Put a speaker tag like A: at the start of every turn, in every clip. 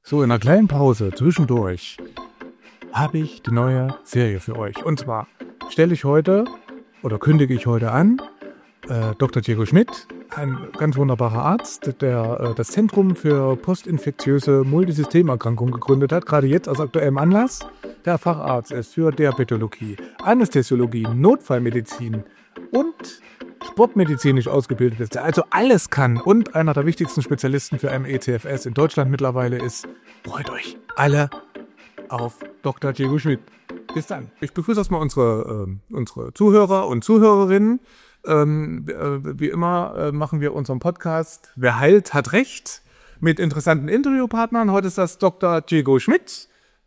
A: So, in einer kleinen Pause zwischendurch habe ich die neue Serie für euch. Und zwar kündige ich heute an, Dr. Diego Schmidt, ein ganz wunderbarer Arzt, der das Zentrum für postinfektiöse Multisystemerkrankungen gegründet hat, gerade jetzt aus aktuellem Anlass, der Facharzt ist für Diabetologie, Anästhesiologie, Notfallmedizin und sportmedizinisch ausgebildet ist, der also alles kann und einer der wichtigsten Spezialisten für ME/CFS in Deutschland mittlerweile ist. Freut euch alle auf Dr. Diego Schmidt. Bis dann. Ich begrüße erstmal unsere Zuhörer und Zuhörerinnen. Wie immer machen wir unseren Podcast Wer heilt, hat Recht mit interessanten Interviewpartnern. Heute ist das Dr. Diego Schmidt,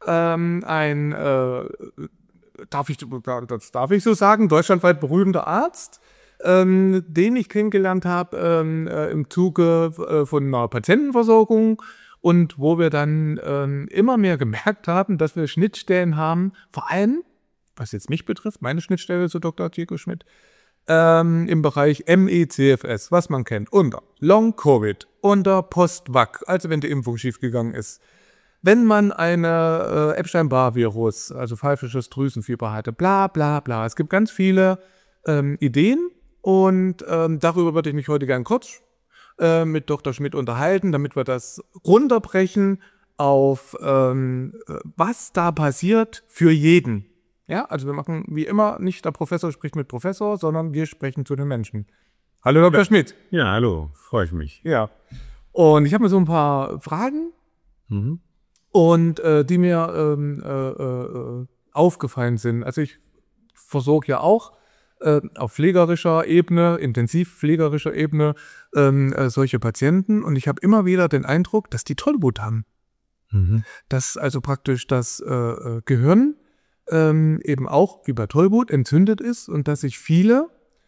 A: darf ich so sagen, deutschlandweit berühmter Arzt, den ich kennengelernt habe im Zuge von einer Patientenversorgung und wo wir dann immer mehr gemerkt haben, dass wir Schnittstellen haben, vor allem, was jetzt mich betrifft, meine Schnittstelle zu Dr. Diego Schmidt, im Bereich ME/CFS, was man kennt, unter Long-Covid, unter Post-Vac, also wenn die Impfung schiefgegangen ist, wenn man eine Epstein-Barr-Virus, also pfeifisches Drüsenfieber hatte, bla bla bla. Es gibt ganz viele Ideen und darüber würde ich mich heute gern kurz mit Dr. Schmidt unterhalten, damit wir das runterbrechen auf was da passiert für jeden. Ja, also wir machen wie immer nicht der Professor spricht mit Professor, sondern wir sprechen zu den Menschen. Hallo Dr. Schmidt.
B: Ja, hallo, freue ich mich.
A: Ja, und ich habe mir so ein paar Fragen und die mir aufgefallen sind. Also ich versorge ja auch auf pflegerischer Ebene, intensivpflegerischer Ebene solche Patienten und ich habe immer wieder den Eindruck, dass die Tollwut haben. Dass also praktisch das Gehirn eben auch wie bei Tollwut entzündet ist und dass sich viele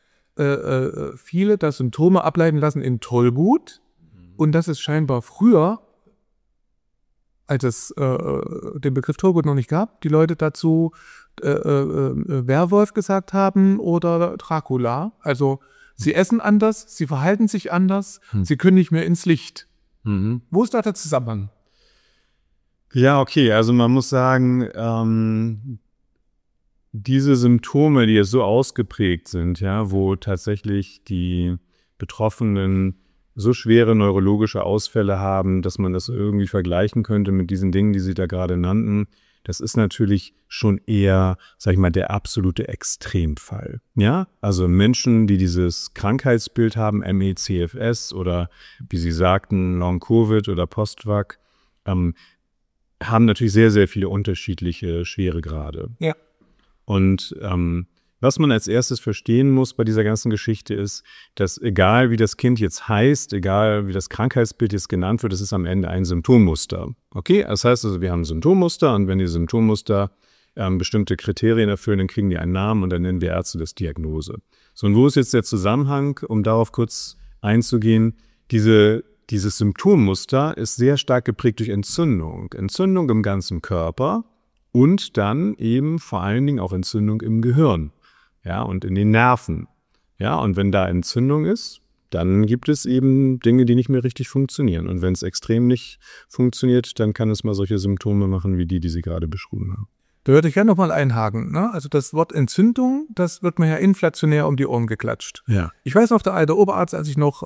A: das Symptome ableiten lassen in Tollwut und dass es scheinbar früher, als es den Begriff Tollwut noch nicht gab, die Leute dazu Werwolf gesagt haben oder Dracula. Also sie essen anders, sie verhalten sich anders, sie können nicht mehr ins Licht. Wo ist da der Zusammenhang?
B: Ja, okay, also man muss sagen, diese Symptome, die jetzt so ausgeprägt sind, ja, wo tatsächlich die Betroffenen so schwere neurologische Ausfälle haben, dass man das irgendwie vergleichen könnte mit diesen Dingen, die Sie da gerade nannten, das ist natürlich schon eher, sag ich mal, der absolute Extremfall. Ja, also Menschen, die dieses Krankheitsbild haben, ME/CFS oder wie Sie sagten, Long-Covid oder Post-Vac, haben natürlich sehr, sehr viele unterschiedliche Schweregrade.
A: Ja.
B: Und was man als erstes verstehen muss bei dieser ganzen Geschichte ist, dass egal wie das Kind jetzt heißt, egal wie das Krankheitsbild jetzt genannt wird, es ist am Ende ein Symptommuster. Okay, das heißt also, wir haben ein Symptommuster und wenn die Symptommuster bestimmte Kriterien erfüllen, dann kriegen die einen Namen und dann nennen wir Ärzte das Diagnose. So, und wo ist jetzt der Zusammenhang, um darauf kurz einzugehen? Dieses Symptommuster ist sehr stark geprägt durch Entzündung. Entzündung im ganzen Körper und dann eben vor allen Dingen auch Entzündung im Gehirn. Ja, und in den Nerven. Ja, und wenn da Entzündung ist, dann gibt es eben Dinge, die nicht mehr richtig funktionieren. Und wenn es extrem nicht funktioniert, dann kann es mal solche Symptome machen, wie die Sie gerade beschrieben haben.
A: Da würde ich gerne nochmal einhaken. Ne? Also das Wort Entzündung, das wird mir ja inflationär um die Ohren geklatscht.
B: Ja.
A: Ich weiß noch, der alte Oberarzt, als ich noch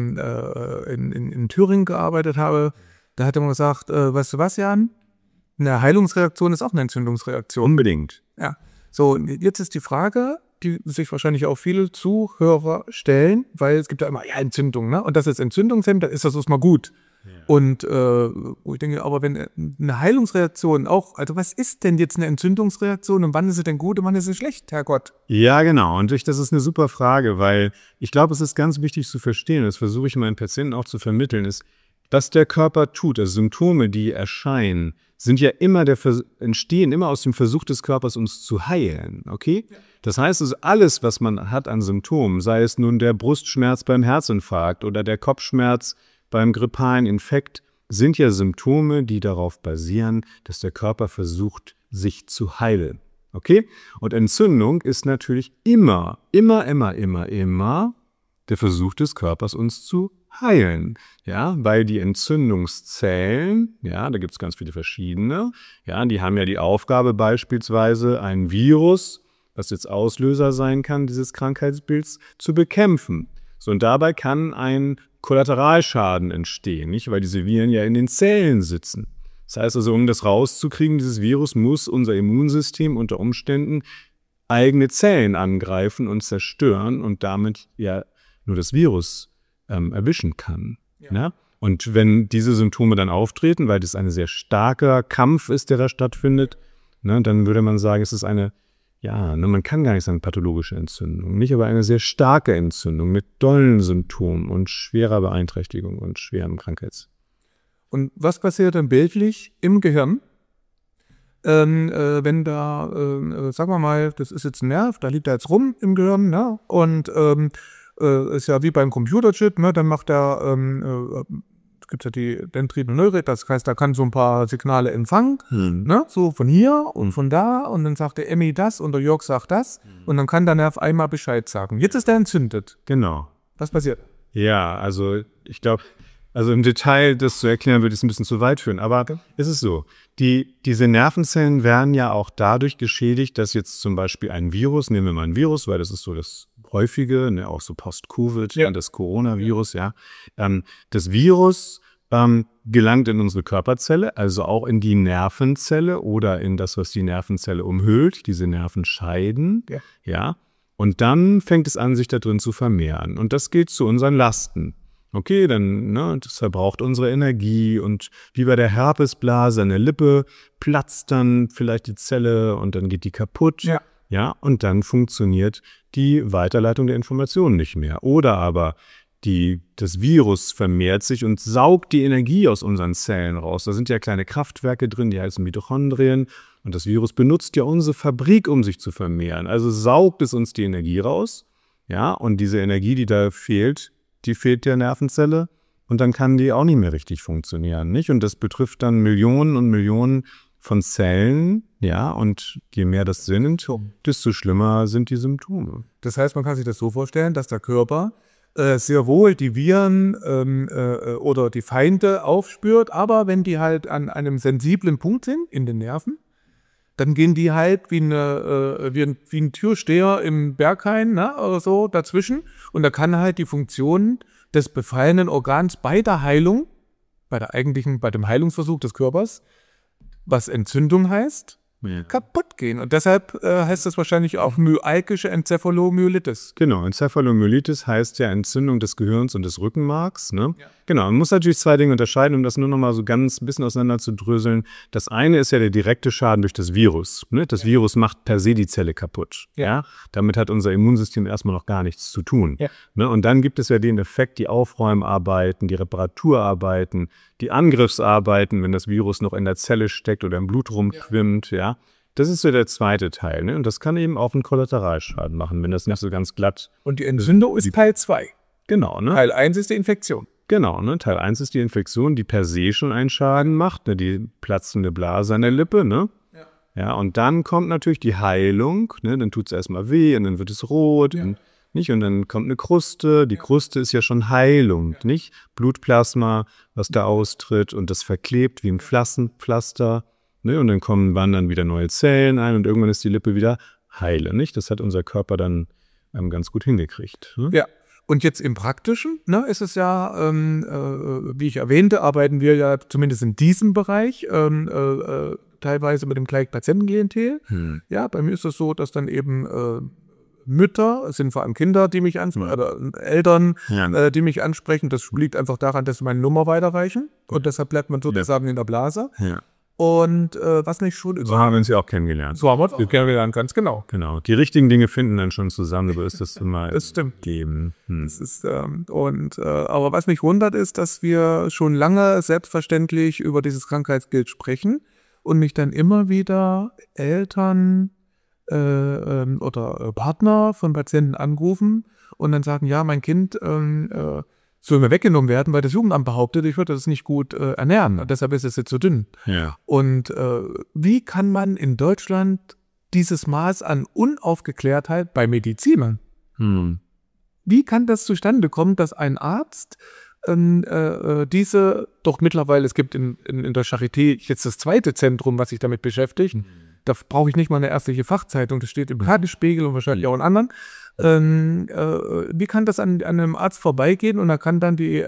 A: in Thüringen gearbeitet habe, da hat er mal gesagt, weißt du was, Jan? Eine Heilungsreaktion ist auch eine Entzündungsreaktion.
B: Unbedingt.
A: Ja. So, jetzt ist die Frage, die sich wahrscheinlich auch viele Zuhörer stellen, weil es gibt ja immer, ja, Entzündung, ne? Und das ist Entzündungshemd, dann ist das erstmal gut. Ja. Und wo ich denke, aber wenn eine Heilungsreaktion auch, also was ist denn jetzt eine Entzündungsreaktion und wann ist sie denn gut und wann ist sie schlecht, Herrgott?
B: Ja, genau. Und das ist eine super Frage, weil ich glaube, es ist ganz wichtig zu verstehen, das versuche ich meinen Patienten auch zu vermitteln, ist, was der Körper tut, also Symptome, die erscheinen, sind ja immer entstehen immer aus dem Versuch des Körpers, uns zu heilen, okay? Ja. Das heißt also, alles, was man hat an Symptomen, sei es nun der Brustschmerz beim Herzinfarkt oder der Kopfschmerz beim grippalen Infekt, sind ja Symptome, die darauf basieren, dass der Körper versucht, sich zu heilen, okay? Und Entzündung ist natürlich immer der Versuch des Körpers, uns zu heilen. Ja, weil die Entzündungszellen, ja, da gibt es ganz viele verschiedene, ja, die haben ja die Aufgabe beispielsweise ein Virus, was jetzt Auslöser sein kann, dieses Krankheitsbilds, zu bekämpfen. So, und dabei kann ein Kollateralschaden entstehen, nicht? Weil diese Viren ja in den Zellen sitzen. Das heißt also, um das rauszukriegen, dieses Virus, muss unser Immunsystem unter Umständen eigene Zellen angreifen und zerstören und damit ja nur das Virus erwischen kann. Ja. Ne? Und wenn diese Symptome dann auftreten, weil das ein sehr starker Kampf ist, der da stattfindet, ne, dann würde man sagen, es ist eine, ja, ne, man kann gar nicht sagen pathologische Entzündung, nicht, aber eine sehr starke Entzündung mit dollen Symptomen und schwerer Beeinträchtigung und schwerem Krankheits.
A: Und was passiert dann bildlich im Gehirn, wenn da, sagen wir mal, das ist jetzt ein Nerv, da liegt er jetzt rum im Gehirn, ne? Und ist ja wie beim Computerchip, ne? Dann macht er, es gibt ja die Dendriten und Neurite, das heißt, da kann so ein paar Signale empfangen, ne? So von hier und von da, und dann sagt der Emmy das und der Jörg sagt das, und dann kann der Nerv einmal Bescheid sagen. Jetzt ist er entzündet.
B: Genau.
A: Was passiert?
B: Ja, also ich glaube, also im Detail das zu erklären, würde es ein bisschen zu weit führen. Aber ist es so, diese Nervenzellen werden ja auch dadurch geschädigt, dass jetzt zum Beispiel ein Virus, nehmen wir mal ein Virus, weil das ist so das Häufige, ne, auch so Post-Covid, ja, das Coronavirus, ja. Das Virus gelangt in unsere Körperzelle, also auch in die Nervenzelle oder in das, was die Nervenzelle umhüllt, diese Nervenscheiden, ja. Und dann fängt es an, sich da drin zu vermehren. Und das geht zu unseren Lasten. Okay, dann, ne, das verbraucht unsere Energie, und wie bei der Herpesblase an der Lippe platzt dann vielleicht die Zelle und dann geht die kaputt. Ja, und dann funktioniert die Weiterleitung der Informationen nicht mehr. Oder aber das Virus vermehrt sich und saugt die Energie aus unseren Zellen raus. Da sind ja kleine Kraftwerke drin, die heißen Mitochondrien. Und das Virus benutzt ja unsere Fabrik, um sich zu vermehren. Also saugt es uns die Energie raus. Ja, und diese Energie, die da fehlt, die fehlt der Nervenzelle. Und dann kann die auch nicht mehr richtig funktionieren, nicht? Und das betrifft dann Millionen und Millionen von Zellen, ja, und je mehr das sind, desto schlimmer sind die Symptome.
A: Das heißt, man kann sich das so vorstellen, dass der Körper sehr wohl die Viren oder die Feinde aufspürt, aber wenn die halt an einem sensiblen Punkt sind, in den Nerven, dann gehen die halt wie ein Türsteher im Berghain, ne, oder so dazwischen, und da kann halt die Funktion des befallenen Organs bei der Heilung, bei dem Heilungsversuch des Körpers, was Entzündung heißt, kaputt gehen. Und deshalb heißt das wahrscheinlich auch myalgische Enzephalomyelitis.
B: Genau, Enzephalomyelitis heißt ja Entzündung des Gehirns und des Rückenmarks. Ne? Ja. Genau, man muss natürlich zwei Dinge unterscheiden, um das nur noch mal so ganz ein bisschen auseinander zu dröseln. Das eine ist ja der direkte Schaden durch das Virus. Ne? Das Virus macht per se die Zelle kaputt. Ja. Damit hat unser Immunsystem erstmal noch gar nichts zu tun. Ja. Ne? Und dann gibt es ja den Effekt, die Aufräumarbeiten, die Reparaturarbeiten, die Angriffsarbeiten, wenn das Virus noch in der Zelle steckt oder im Blut rumschwimmt, ja. Das ist so der zweite Teil, ne? Und das kann eben auch einen Kollateralschaden machen, wenn das nicht so ganz glatt.
A: Und die Entzündung ist Teil 2.
B: Genau, ne?
A: Teil 1 ist die Infektion.
B: Genau, ne? Teil 1 ist die Infektion, die per se schon einen Schaden macht, ne? Die platzende Blase an der Lippe, ne? Ja, und dann kommt natürlich die Heilung, ne? Dann tut es erstmal weh und dann wird es rot, und, nicht? Und dann kommt eine Kruste. Die Kruste ist ja schon Heilung, nicht? Blutplasma, was da austritt, und das verklebt wie ein Pflaster. Ne, und dann wandern wieder neue Zellen ein und irgendwann ist die Lippe wieder heile, nicht? Das hat unser Körper dann ganz gut hingekriegt. Ne?
A: Ja, und jetzt im Praktischen, ne, ist es ja, wie ich erwähnte, arbeiten wir ja zumindest in diesem Bereich teilweise mit dem gleichen Patientenklientel. Ja, bei mir ist es so, dass dann eben Mütter, es sind vor allem Kinder, die mich ansprechen, oder Eltern, die mich ansprechen. Das liegt einfach daran, dass sie meine Nummer weiterreichen, und deshalb bleibt man sozusagen in der Blase. Ja. Und was nicht schon...
B: So haben wir uns ja auch kennengelernt.
A: So haben wir uns auch kennengelernt, ganz genau.
B: Genau. Die richtigen Dinge finden dann schon zusammen, aber ist das immer
A: das stimmt.
B: Geben.
A: Das ist, aber was mich wundert, ist, dass wir schon lange selbstverständlich über dieses Krankheitsbild sprechen und mich dann immer wieder Eltern oder Partner von Patienten anrufen und dann sagen, ja, mein Kind soll mir weggenommen werden, weil das Jugendamt behauptet, ich würde das nicht gut ernähren. Und deshalb ist es jetzt so dünn.
B: Ja.
A: Und wie kann man in Deutschland dieses Maß an Unaufgeklärtheit bei Medizinern, wie kann das zustande kommen, dass ein Arzt diese doch mittlerweile, es gibt in der Charité jetzt das zweite Zentrum, was sich damit beschäftigt. Da brauche ich nicht mal eine ärztliche Fachzeitung, das steht im Tagesspiegel und wahrscheinlich auch in anderen. Wie kann das an einem Arzt vorbeigehen und er kann dann die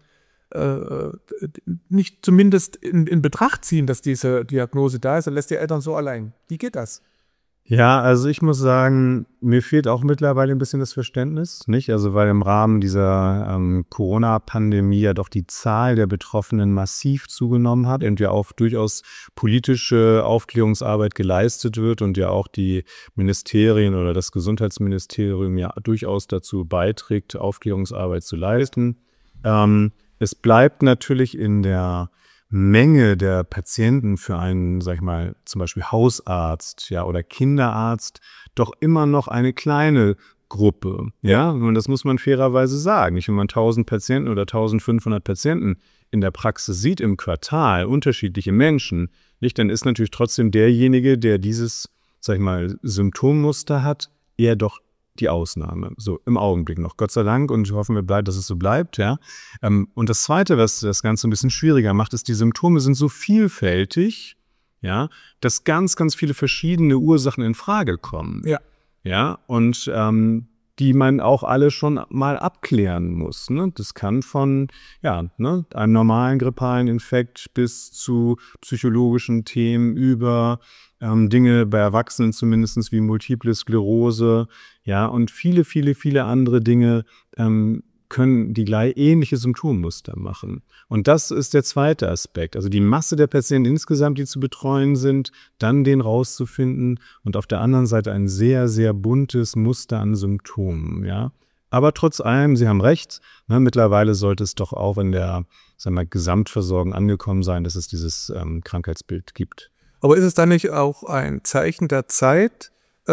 A: nicht zumindest in Betracht ziehen, dass diese Diagnose da ist und lässt die Eltern so allein? Wie geht das?
B: Ja, also ich muss sagen, mir fehlt auch mittlerweile ein bisschen das Verständnis, nicht? Also weil im Rahmen dieser Corona-Pandemie ja doch die Zahl der Betroffenen massiv zugenommen hat und ja auch durchaus politische Aufklärungsarbeit geleistet wird und ja auch die Ministerien oder das Gesundheitsministerium ja durchaus dazu beiträgt, Aufklärungsarbeit zu leisten. Es bleibt natürlich in der Menge der Patienten für einen, sag ich mal, zum Beispiel Hausarzt, ja, oder Kinderarzt doch immer noch eine kleine Gruppe, ja, und das muss man fairerweise sagen. Wenn man 1000 Patienten oder 1500 Patienten in der Praxis sieht im Quartal, unterschiedliche Menschen, nicht, dann ist natürlich trotzdem derjenige, der dieses, sag ich mal, Symptommuster hat, eher doch die Ausnahme, so im Augenblick noch, Gott sei Dank, und hoffen wir, dass es so bleibt, ja. Und das Zweite, was das Ganze ein bisschen schwieriger macht, ist, die Symptome sind so vielfältig, ja, dass ganz, ganz viele verschiedene Ursachen in Frage kommen.
A: Ja.
B: Ja, und die man auch alle schon mal abklären muss, ne? Das kann von, ja, ne, einem normalen grippalen Infekt bis zu psychologischen Themen über Dinge bei Erwachsenen zumindest wie Multiple Sklerose, ja, und viele, viele, viele andere Dinge können die gleich ähnliche Symptommuster machen. Und das ist der zweite Aspekt. Also die Masse der Patienten insgesamt, die zu betreuen sind, dann den rauszufinden und auf der anderen Seite ein sehr, sehr buntes Muster an Symptomen, ja. Aber trotz allem, Sie haben recht, ne, mittlerweile sollte es doch auch in der, sagen wir mal, Gesamtversorgung angekommen sein, dass es dieses Krankheitsbild gibt.
A: Aber ist es dann nicht auch ein Zeichen der Zeit?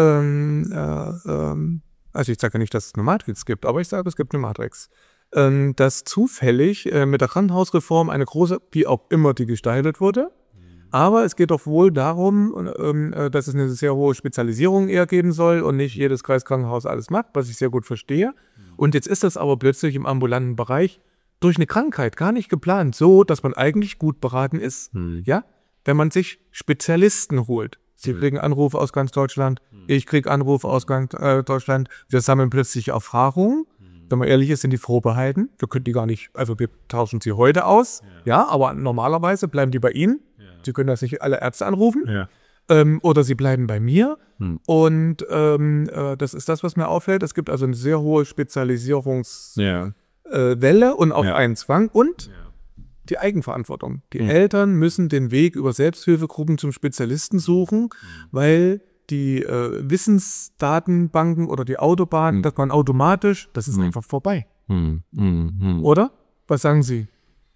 A: Also ich sage ja nicht, dass es eine Matrix gibt, aber ich sage, es gibt eine Matrix. Dass zufällig mit der Krankenhausreform eine große, wie auch immer die gestaltet wurde, aber es geht doch wohl darum, dass es eine sehr hohe Spezialisierung eher geben soll und nicht jedes Kreiskrankenhaus alles macht, was ich sehr gut verstehe. Und jetzt ist das aber plötzlich im ambulanten Bereich durch eine Krankheit gar nicht geplant, so dass man eigentlich gut beraten ist, ja, wenn man sich Spezialisten holt. Sie kriegen Anrufe aus ganz Deutschland, ich kriege Anrufe aus ganz Deutschland, wir sammeln plötzlich Erfahrungen. Wenn man ehrlich ist, sind die vorbehalten. Wir können die gar nicht, also wir tauschen sie heute aus, ja, aber normalerweise bleiben die bei Ihnen. Sie können das nicht alle Ärzte anrufen.
B: Ja.
A: Oder sie bleiben bei mir. Und das ist das, was mir auffällt. Es gibt also eine sehr hohe Spezialisierungswelle und auch einen Zwang und die Eigenverantwortung. Die Eltern müssen den Weg über Selbsthilfegruppen zum Spezialisten suchen, weil die Wissensdatenbanken oder die Autobahn, dass man automatisch, das ist einfach vorbei. Oder? Was sagen Sie?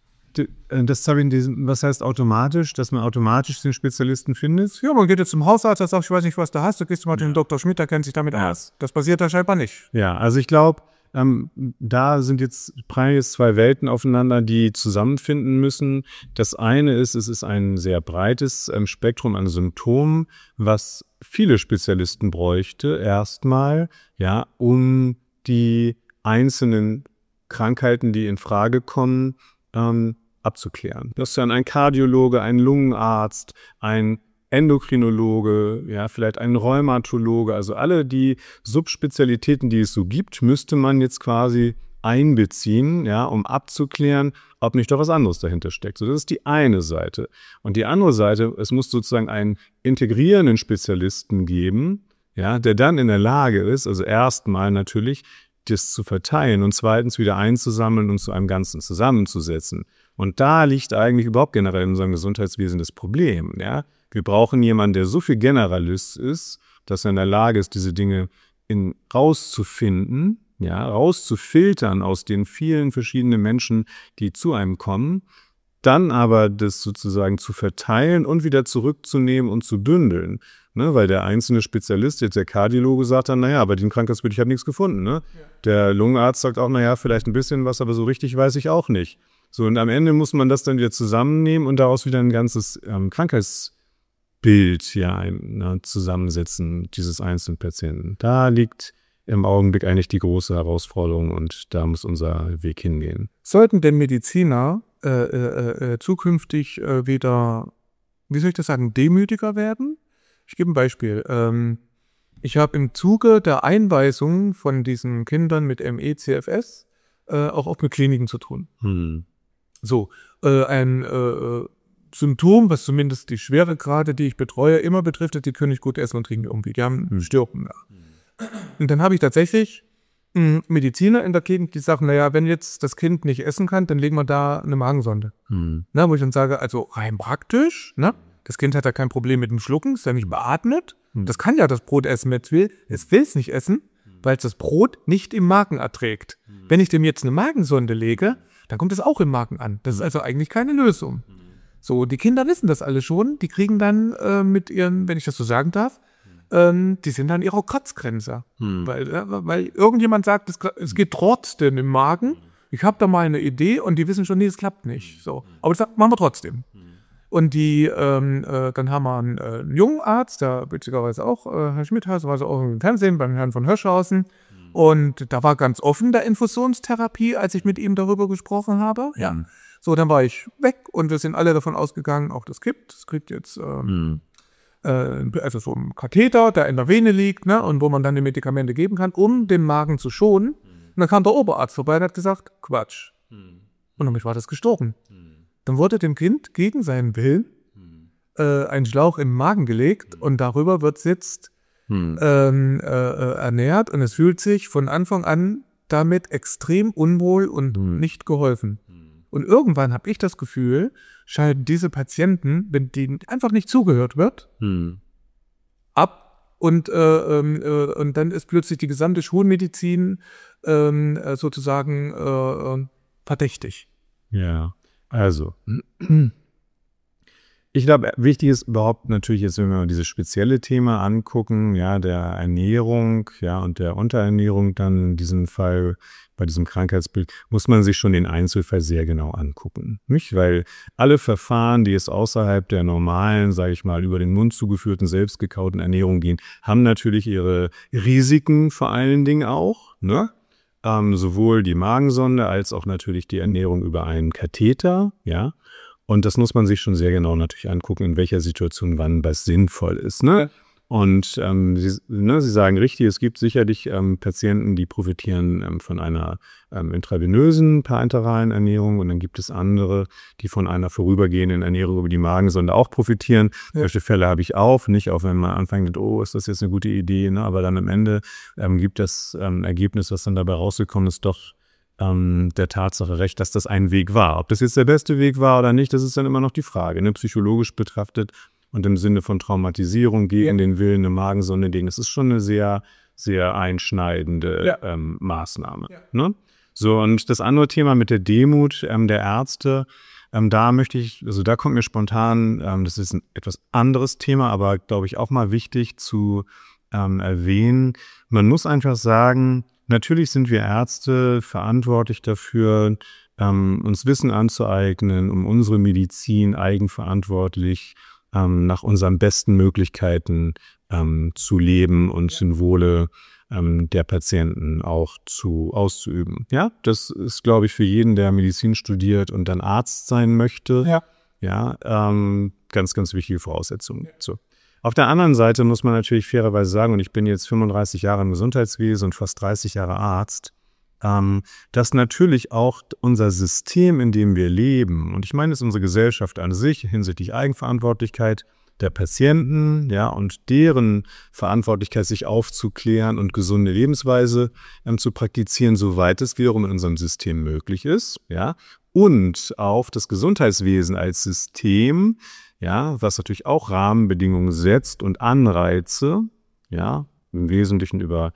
B: Was heißt automatisch, dass man automatisch den Spezialisten findet?
A: Ja, man geht jetzt zum Hausarzt, der sagt, ich weiß nicht, was du hast, du gehst mal zu dem Dr. Schmidt, der kennt sich damit aus. Das passiert da scheinbar nicht.
B: Ja, also ich glaube, da sind jetzt zwei Welten aufeinander, die zusammenfinden müssen. Das eine ist, es ist ein sehr breites Spektrum an Symptomen, was viele Spezialisten bräuchte, erstmal, ja, um die einzelnen Krankheiten, die in Frage kommen, abzuklären. Das ist dann ein Kardiologe, ein Lungenarzt, ein Endokrinologe, ja, vielleicht ein Rheumatologe, also alle die Subspezialitäten, die es so gibt, müsste man jetzt quasi einbeziehen, ja, um abzuklären, ob nicht doch was anderes dahinter steckt. So, das ist die eine Seite. Und die andere Seite, es muss sozusagen einen integrierenden Spezialisten geben, ja, der dann in der Lage ist, also erstmal natürlich das zu verteilen und zweitens wieder einzusammeln und zu einem Ganzen zusammenzusetzen. Und da liegt eigentlich überhaupt generell in unserem Gesundheitswesen das Problem, ja. Wir brauchen jemanden, der so viel Generalist ist, dass er in der Lage ist, diese Dinge rauszufinden, ja, rauszufiltern aus den vielen verschiedenen Menschen, die zu einem kommen, dann aber das sozusagen zu verteilen und wieder zurückzunehmen und zu bündeln. Ne, weil der einzelne Spezialist, jetzt der Kardiologe, sagt dann, naja, bei dem Krankheitsbild, ich habe nichts gefunden. Ne? Ja. Der Lungenarzt sagt auch, naja, vielleicht ein bisschen was, aber so richtig weiß ich auch nicht. So, und am Ende muss man das dann wieder zusammennehmen und daraus wieder ein ganzes Krankheitsbild zusammensetzen, dieses einzelnen Patienten. Da liegt im Augenblick eigentlich die große Herausforderung und da muss unser Weg hingehen.
A: Sollten denn Mediziner zukünftig wieder, wie soll ich das sagen, demütiger werden? Ich gebe ein Beispiel. Ich habe im Zuge der Einweisung von diesen Kindern mit ME/CFS auch oft mit Kliniken zu tun. So, ein Symptom, was zumindest die Schweregrade, die ich betreue, immer betrifft, ist, die können nicht gut essen und trinken irgendwie. Die haben Stürpen. Ja. Und dann habe ich tatsächlich Mediziner in der Gegend, die sagen, naja, wenn jetzt das Kind nicht essen kann, dann legen wir da eine Magensonde. Na, wo ich dann sage, also rein praktisch, ne? Das Kind hat ja kein Problem mit dem Schlucken, ist ja nicht beatmet. Das kann ja das Brot essen, wenn es will. Es will es nicht essen, weil es das Brot nicht im Magen erträgt. Wenn ich dem jetzt eine Magensonde lege, dann kommt es auch im Magen an. Das ist also eigentlich keine Lösung. So, die Kinder wissen das alle schon. Die kriegen dann mit ihren, wenn ich das so sagen darf, die sind an ihrer Kotzgrenze. Weil irgendjemand sagt, es geht trotzdem im Magen. Ich habe da mal eine Idee und die wissen schon, nee, es klappt nicht. So. Aber das machen wir trotzdem. Und dann haben wir einen jungen Arzt, der witzigerweise auch, Herr Schmidt heißt, war also auch im Fernsehen beim Herrn von Hirschhausen. Und da war ganz offen der Infusionstherapie, als ich mit ihm darüber gesprochen habe. Ja. So, dann war ich weg und wir sind alle davon ausgegangen, auch das kippt. Es kriegt jetzt also so ein Katheter, der in der Vene liegt, ne, und wo man dann die Medikamente geben kann, um den Magen zu schonen. Und dann kam der Oberarzt vorbei und hat gesagt, Quatsch. Und damit war das gestorben. Dann wurde dem Kind gegen seinen Willen ein Schlauch im Magen gelegt und darüber wird es jetzt ernährt und es fühlt sich von Anfang an damit extrem unwohl und nicht geholfen. Und irgendwann habe ich das Gefühl, schalten diese Patienten, wenn denen einfach nicht zugehört wird, ab und dann ist plötzlich die gesamte Schulmedizin sozusagen verdächtig.
B: Ja, also ich glaube, wichtig ist überhaupt natürlich jetzt, wenn wir mal dieses spezielle Thema angucken, ja, der Ernährung, ja, und der Unterernährung dann in diesem Fall, bei diesem Krankheitsbild, muss man sich schon den Einzelfall sehr genau angucken, nicht? Weil alle Verfahren, die es außerhalb der normalen, sage ich mal, über den Mund zugeführten, selbstgekauten Ernährung gehen, haben natürlich ihre Risiken vor allen Dingen auch, ne? Sowohl die Magensonde als auch natürlich die Ernährung über einen Katheter, ja. Und das muss man sich schon sehr genau natürlich angucken, in welcher Situation wann was sinnvoll ist, ne? Ja. Und Sie sagen richtig, es gibt sicherlich Patienten, die profitieren von einer intravenösen parenteralen Ernährung und dann gibt es andere, die von einer vorübergehenden Ernährung über die Magensonde auch profitieren. Ja. Solche Fälle habe ich auch, nicht auch wenn man anfängt, oh, ist das jetzt eine gute Idee, ne? Aber dann am Ende gibt das Ergebnis, was dann dabei rausgekommen ist, doch der Tatsache recht, dass das ein Weg war. Ob das jetzt der beste Weg war oder nicht, das ist dann immer noch die Frage, ne? Psychologisch betrachtet und im Sinne von Traumatisierung gegen den Willen eine Magensonde legen. Das ist schon eine sehr, sehr einschneidende Maßnahme. Ja. Ne? So, und das andere Thema mit der Demut der Ärzte, da möchte ich, also da kommt mir spontan, das ist ein etwas anderes Thema, aber glaube ich auch mal wichtig zu erwähnen. Man muss einfach sagen, natürlich sind wir Ärzte verantwortlich dafür, uns Wissen anzueignen, um unsere Medizin eigenverantwortlich nach unseren besten Möglichkeiten zu leben und im Wohle der Patienten auch auszuüben. Ja, das ist, glaube ich, für jeden, der Medizin studiert und dann Arzt sein möchte, ganz, ganz wichtige Voraussetzung. Ja. So. Auf der anderen Seite muss man natürlich fairerweise sagen, und ich bin jetzt 35 Jahre im Gesundheitswesen und fast 30 Jahre Arzt, dass natürlich auch unser System, in dem wir leben, und ich meine es ist unsere Gesellschaft an sich hinsichtlich Eigenverantwortlichkeit der Patienten, ja, und deren Verantwortlichkeit, sich aufzuklären und gesunde Lebensweise zu praktizieren, soweit es wiederum in unserem System möglich ist, ja, und auf das Gesundheitswesen als System, ja, was natürlich auch Rahmenbedingungen setzt und Anreize, ja, im Wesentlichen über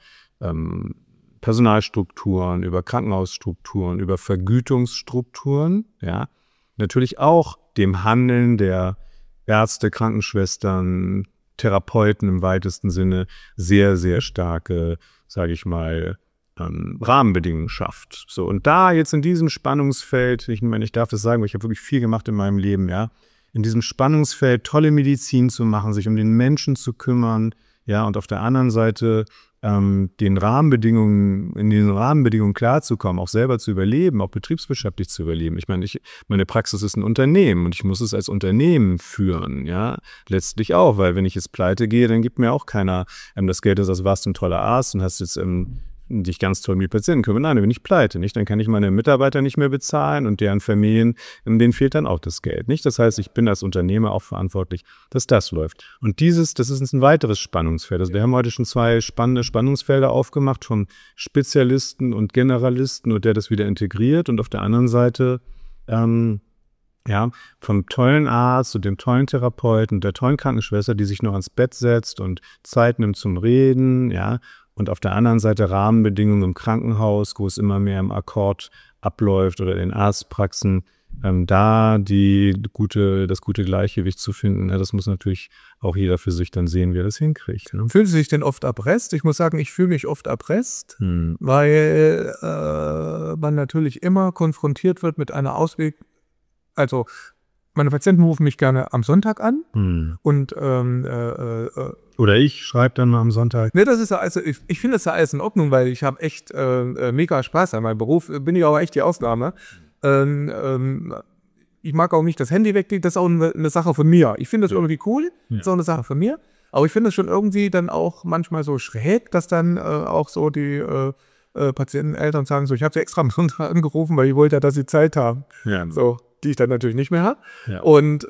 B: Personalstrukturen, über Krankenhausstrukturen, über Vergütungsstrukturen, ja, natürlich auch dem Handeln der Ärzte, Krankenschwestern, Therapeuten im weitesten Sinne sehr, sehr starke, sage ich mal, Rahmenbedingungen schafft. So, und da jetzt in diesem Spannungsfeld, ich meine, ich darf das sagen, weil ich habe wirklich viel gemacht in meinem Leben, ja, in diesem Spannungsfeld tolle Medizin zu machen, sich um den Menschen zu kümmern, ja, und auf der anderen Seite in den Rahmenbedingungen klarzukommen, auch selber zu überleben, auch betriebswirtschaftlich zu überleben. Ich meine, meine Praxis ist ein Unternehmen und ich muss es als Unternehmen führen, ja, letztlich auch, weil wenn ich jetzt pleite gehe, dann gibt mir auch keiner das Geld, das warst du ein toller Arzt und hast jetzt dich ganz toll um die Patienten kümmern. Nein, dann bin ich pleite, nicht? Dann kann ich meine Mitarbeiter nicht mehr bezahlen und deren Familien, denen fehlt dann auch das Geld, nicht? Das heißt, ich bin als Unternehmer auch verantwortlich, dass das läuft. Und das ist ein weiteres Spannungsfeld. Also wir haben heute schon 2 spannende Spannungsfelder aufgemacht, vom Spezialisten und Generalisten und der das wieder integriert und auf der anderen Seite vom tollen Arzt und dem tollen Therapeuten und der tollen Krankenschwester, die sich noch ans Bett setzt und Zeit nimmt zum Reden, ja. Und auf der anderen Seite Rahmenbedingungen im Krankenhaus, wo es immer mehr im Akkord abläuft oder in Arztpraxen, da das gute Gleichgewicht zu finden. Ja, das muss natürlich auch jeder für sich dann sehen, wie er das hinkriegt. Ne?
A: Fühlen Sie sich denn oft erpresst? Ich muss sagen, ich fühle mich oft erpresst, weil man natürlich immer konfrontiert wird mit einer Also meine Patienten rufen mich gerne am Sonntag an und
B: oder ich schreibe dann mal am Sonntag.
A: Ne, das ist ja, also ich finde das ja alles in Ordnung, weil ich habe echt mega Spaß an meinem Beruf, bin ich aber echt die Ausnahme. Ich mag auch nicht das Handy weglegen, das ist auch eine Sache von mir. Ich finde das irgendwie cool, das ist auch eine Sache von mir, aber ich finde es schon irgendwie dann auch manchmal so schräg, dass dann auch so die Patienten, Eltern sagen so, ich habe sie extra am Sonntag angerufen, weil ich wollte ja, dass sie Zeit haben.
B: Ja.
A: So, die ich dann natürlich nicht mehr habe.
B: Ja.
A: Und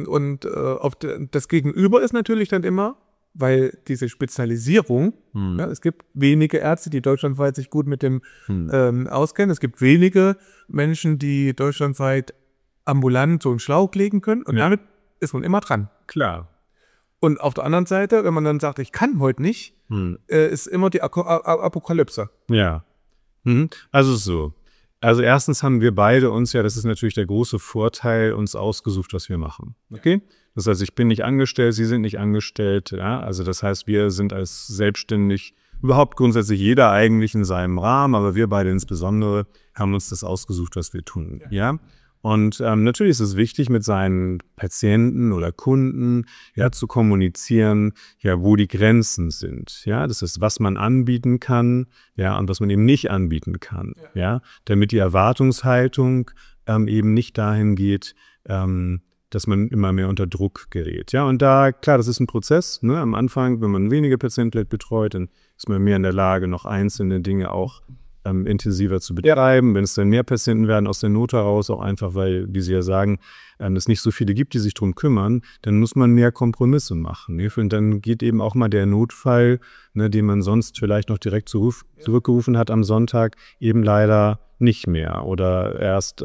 A: das Gegenüber ist natürlich dann immer, weil diese Spezialisierung, es gibt wenige Ärzte, die deutschlandweit sich gut mit dem auskennen. Es gibt wenige Menschen, die deutschlandweit ambulant so einen Schlauch legen können. Und damit ist man immer dran.
B: Klar.
A: Und auf der anderen Seite, wenn man dann sagt, ich kann heute nicht, ist immer die Apokalypse.
B: Ja. Also so. Also erstens haben wir beide uns das ist natürlich der große Vorteil, uns ausgesucht, was wir machen. Okay? Das heißt, ich bin nicht angestellt, Sie sind nicht angestellt. Ja? Also das heißt, wir sind als selbstständig, überhaupt grundsätzlich jeder eigentlich in seinem Rahmen, aber wir beide insbesondere haben uns das ausgesucht, was wir tun. Ja? Und natürlich ist es wichtig, mit seinen Patienten oder Kunden zu kommunizieren, wo die Grenzen sind. Ja, das ist, was man anbieten kann, und was man eben nicht anbieten kann. Ja, damit die Erwartungshaltung eben nicht dahin geht, dass man immer mehr unter Druck gerät. Ja, und da, klar, das ist ein Prozess. Ne? Am Anfang, wenn man wenige Patienten betreut, dann ist man mehr in der Lage, noch einzelne Dinge auch intensiver zu betreiben. Wenn es dann mehr Patienten werden aus der Not heraus, auch einfach, weil, wie Sie ja sagen, es nicht so viele gibt, die sich darum kümmern, dann muss man mehr Kompromisse machen. Ne? Und dann geht eben auch mal der Notfall, den man sonst vielleicht noch direkt zurückgerufen hat am Sonntag, eben leider nicht mehr oder erst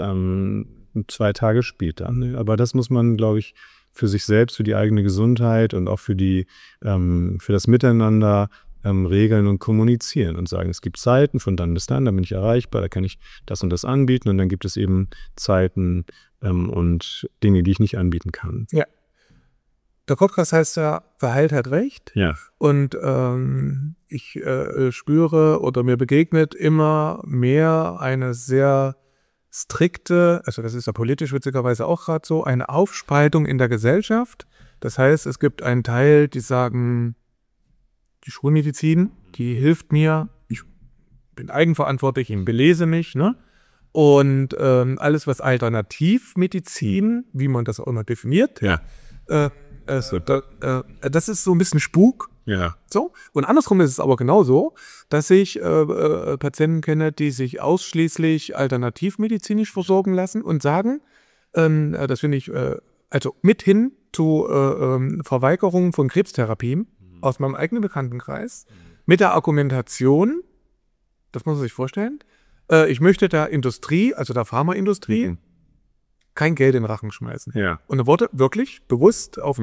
B: 2 Tage später. Ne? Aber das muss man, glaube ich, für sich selbst, für die eigene Gesundheit und auch für das Miteinander regeln und kommunizieren und sagen, es gibt Zeiten von dann bis dann bin ich erreichbar, da kann ich das und das anbieten und dann gibt es eben Zeiten und Dinge, die ich nicht anbieten kann.
A: Ja. Der Podcast heißt ja, Verheilt hat Recht.
B: Ja.
A: Und ich spüre oder mir begegnet immer mehr eine sehr strikte, also das ist ja politisch witzigerweise auch gerade so, eine Aufspaltung in der Gesellschaft. Das heißt, es gibt einen Teil, die sagen, die Schulmedizin, die hilft mir, ich bin eigenverantwortlich, ich belese mich, ne? Und alles, was Alternativmedizin, wie man das auch immer definiert, das ist so ein bisschen Spuk.
B: Ja.
A: So. Und andersrum ist es aber genauso, dass ich Patienten kenne, die sich ausschließlich alternativmedizinisch versorgen lassen und sagen, das finde ich, also mithin zu Verweigerung von Krebstherapien aus meinem eigenen Bekanntenkreis, mit der Argumentation, das muss man sich vorstellen, ich möchte der Industrie, also der Pharmaindustrie, kein Geld in den Rachen schmeißen.
B: Ja.
A: Und er wurde wirklich bewusst auf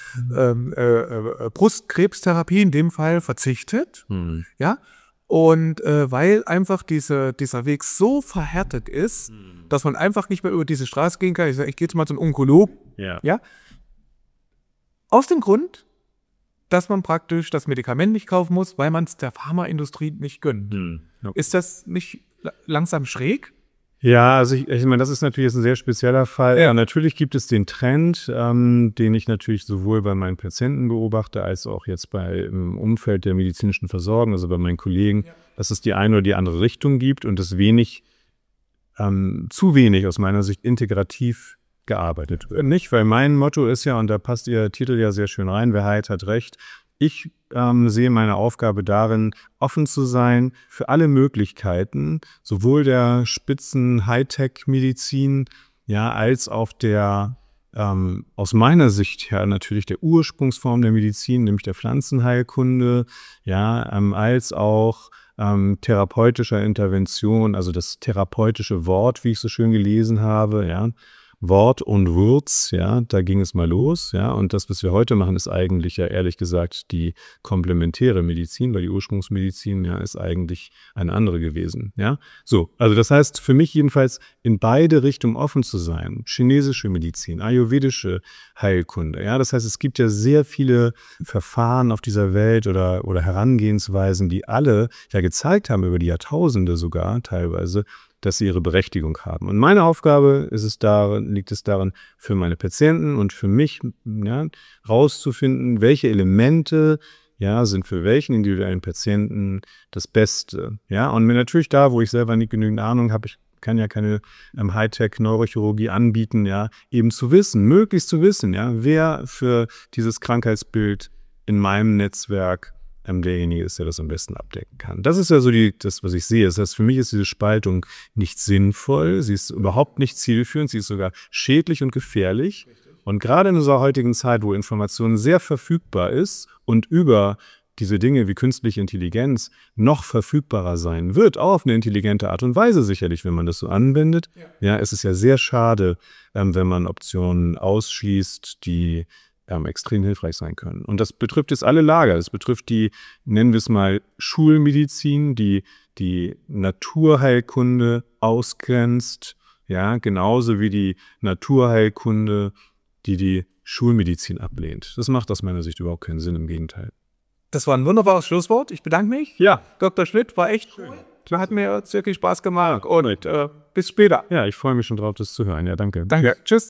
A: Brustkrebstherapie in dem Fall verzichtet. Ja. Und weil einfach dieser Weg so verhärtet ist, dass man einfach nicht mehr über diese Straße gehen kann. Ich sage, ich gehe jetzt mal zum Onkologen. Ja. Aus dem Grund, dass man praktisch das Medikament nicht kaufen muss, weil man es der Pharmaindustrie nicht gönnt.
B: Okay.
A: Ist das nicht langsam schräg?
B: Ja, also ich meine, das ist natürlich jetzt ein sehr spezieller Fall. Ja, natürlich gibt es den Trend, den ich natürlich sowohl bei meinen Patienten beobachte, als auch jetzt im Umfeld der medizinischen Versorgung, also bei meinen Kollegen, dass es die eine oder die andere Richtung gibt und es zu wenig aus meiner Sicht integrativ gearbeitet wird. Nicht, weil mein Motto ist ja, und da passt Ihr Titel ja sehr schön rein, wer heilt, hat Recht. Ich sehe meine Aufgabe darin, offen zu sein für alle Möglichkeiten, sowohl der Spitzen Hightech-Medizin, ja, als auch der aus meiner Sicht her natürlich der Ursprungsform der Medizin, nämlich der Pflanzenheilkunde, ja, als auch therapeutischer Intervention, also das therapeutische Wort, wie ich so schön gelesen habe, ja. Wort und Wurz, ja, da ging es mal los, ja, und das, was wir heute machen, ist eigentlich ja ehrlich gesagt die komplementäre Medizin, weil die Ursprungsmedizin ja ist eigentlich eine andere gewesen, ja. So, also das heißt für mich jedenfalls in beide Richtungen offen zu sein, chinesische Medizin, ayurvedische Heilkunde, ja, das heißt es gibt ja sehr viele Verfahren auf dieser Welt oder Herangehensweisen, die alle ja gezeigt haben über die Jahrtausende sogar teilweise, dass sie ihre Berechtigung haben. Und meine Aufgabe liegt es darin, für meine Patienten und für mich, ja, rauszufinden, welche Elemente, ja, sind für welchen individuellen Patienten das Beste. Ja, und mir natürlich da, wo ich selber nicht genügend Ahnung habe, ich kann ja keine Hightech-Neurochirurgie anbieten, ja, eben möglichst zu wissen, ja, wer für dieses Krankheitsbild in meinem Netzwerk derjenige ist, der das am besten abdecken kann. Das ist ja so das, was ich sehe. Das heißt, für mich ist diese Spaltung nicht sinnvoll, sie ist überhaupt nicht zielführend, sie ist sogar schädlich und gefährlich. Und gerade in unserer heutigen Zeit, wo Information sehr verfügbar ist und über diese Dinge wie künstliche Intelligenz noch verfügbarer sein wird, auch auf eine intelligente Art und Weise sicherlich, wenn man das so anwendet. Ja, es ist ja sehr schade, wenn man Optionen ausschließt, die extrem hilfreich sein können. Und das betrifft jetzt alle Lager. Das betrifft die, nennen wir es mal, Schulmedizin, die Naturheilkunde ausgrenzt, ja, genauso wie die Naturheilkunde, die Schulmedizin ablehnt. Das macht aus meiner Sicht überhaupt keinen Sinn, im Gegenteil.
A: Das war ein wunderbares Schlusswort. Ich bedanke mich.
B: Ja.
A: Dr. Schmidt, war echt cool. Hat mir wirklich Spaß gemacht. Und bis später.
B: Ja, ich freue mich schon drauf, das zu hören. Ja, danke.
A: Danke. Tschüss.